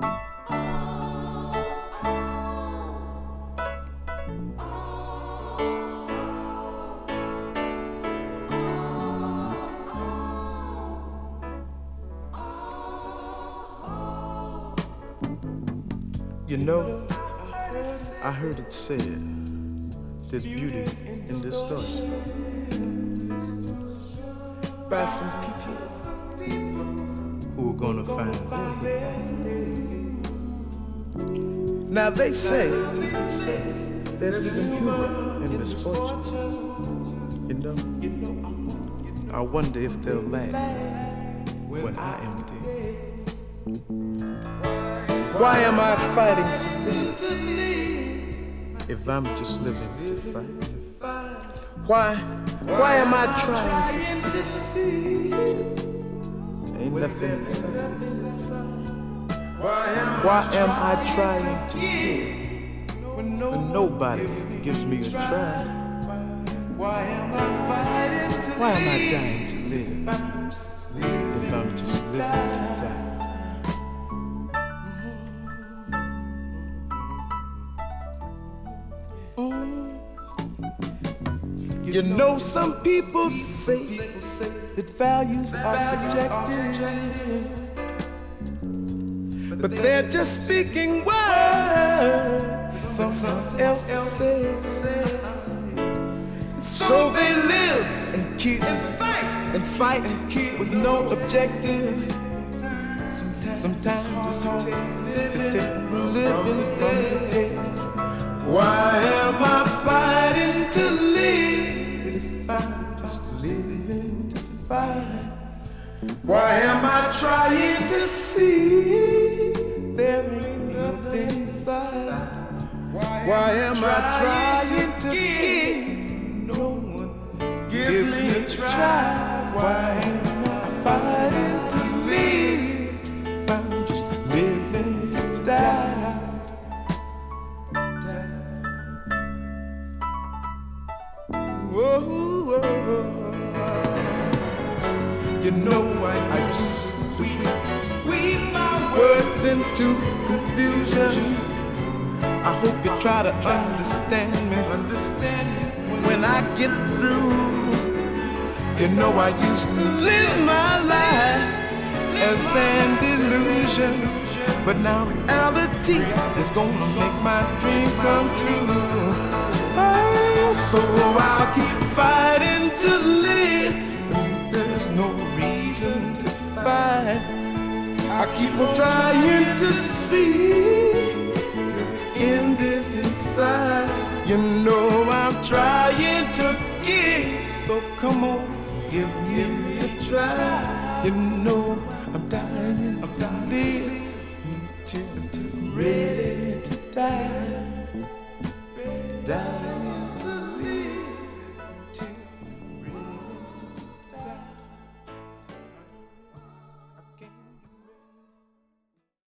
You know, I heard it said, there's beauty in distortion by some people who are gonna find it. Now they say there's even humor in misfortune. You know, I wonder if they'll laugh when I am dead. Why am I fighting today if I'm just living to fight? Why am I trying to see? Ain't nothing inside. Why am I trying to give when nobody gives me a try? Why am I dying to live if I'm just living to die? You know, some people say that values are subjective, but they're just speaking words that someone else says. So they live and keep and fight and keep with no objective. Sometimes it's hard to take living from the dead. Why am I fighting to live if I'm just living to fight? Why am I trying to see there ain't nothing inside? Why am I trying to give? No one gives me a try. Why am I fighting to live if I'm just living to die? Whoa, you know I used to weave my words into confusion. I hope you try to understand me when I get through. You know I used to live my life as an illusion, but now reality is gonna make my dream come true. So I'll keep fighting to live, and there's no reason to fight. I keep on trying to see the end is inside. You know I'm trying to give, so come on, give me a try. You know